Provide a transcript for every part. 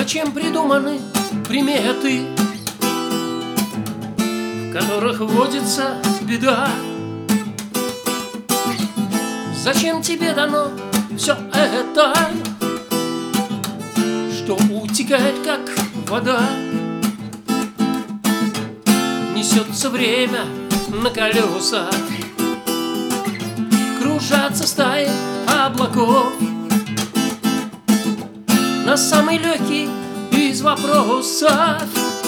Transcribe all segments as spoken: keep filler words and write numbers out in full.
Зачем придуманы приметы, в которых водится беда? Зачем тебе дано все это, что утекает, как вода? Несется время на колесах, кружатся стаи облаков. На самый легкий из вопросов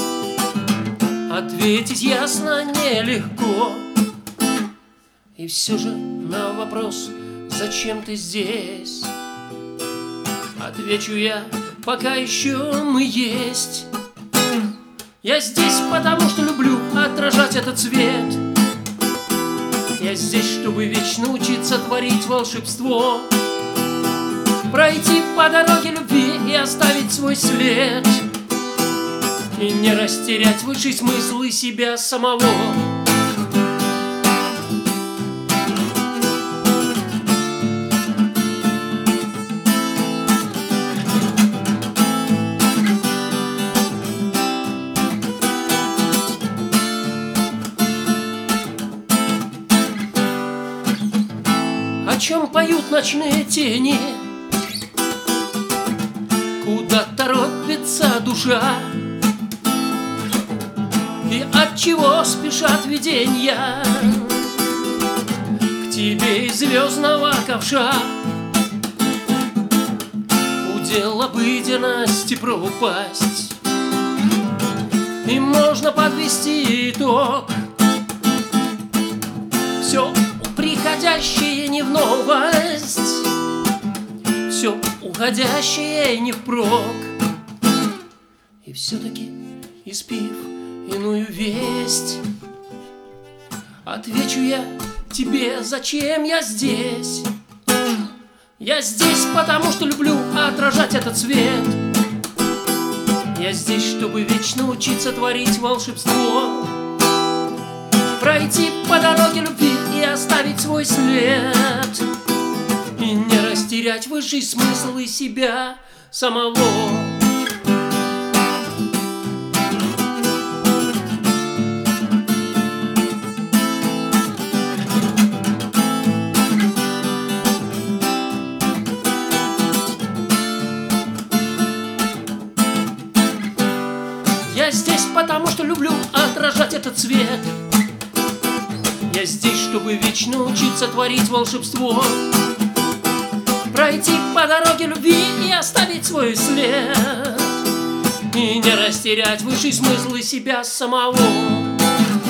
ответить ясно нелегко. И все же на вопрос: зачем ты здесь? Отвечу я: пока еще мы есть. Я здесь, потому что люблю отражать этот свет. Я здесь, чтобы вечно учиться творить волшебство, пройти по дороге любви и оставить свой след, и не растерять высший смысл и себя самого. О чем поют ночные тени? Куда торопится душа? И от чего спешат виденья к тебе из звездного ковша? Удел обыденности пропасть, и можно подвести итог. Все приходящее не в новость, все уходящее не впрок. И все-таки, испив иную весть, отвечу я тебе: зачем я здесь? Я здесь, потому что люблю отражать этот свет. Я здесь, чтобы вечно учиться творить волшебство, пройти по дороге любви и оставить свой след, и не растерять высший смысл и себя самого. Я здесь, потому что люблю отражать этот свет. Я здесь, чтобы вечно учиться творить волшебство, пройти по дороге любви и оставить свой след, и не растерять высший смысл и себя самого.